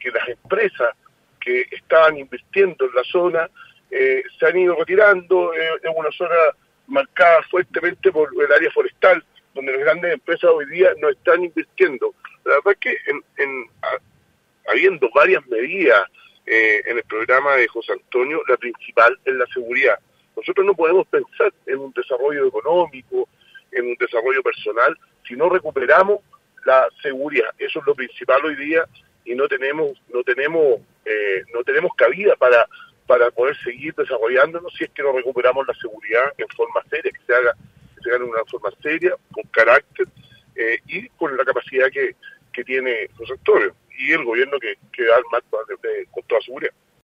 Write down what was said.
que las empresas que estaban invirtiendo en la zona se han ido retirando. Es una zona marcada fuertemente por el área forestal, donde las grandes empresas hoy día no están invirtiendo. La verdad es que habiendo varias medidas en el programa de José Antonio, la principal es la seguridad. Nosotros no podemos pensar en un desarrollo económico, en un desarrollo personal, si no recuperamos la seguridad. Eso es lo principal hoy día, y no tenemos cabida para poder seguir desarrollándonos si es que no recuperamos la seguridad en forma seria, que se haga de una forma seria, con carácter y con la capacidad que tiene José Antonio y el gobierno que da el marco con toda seguridad.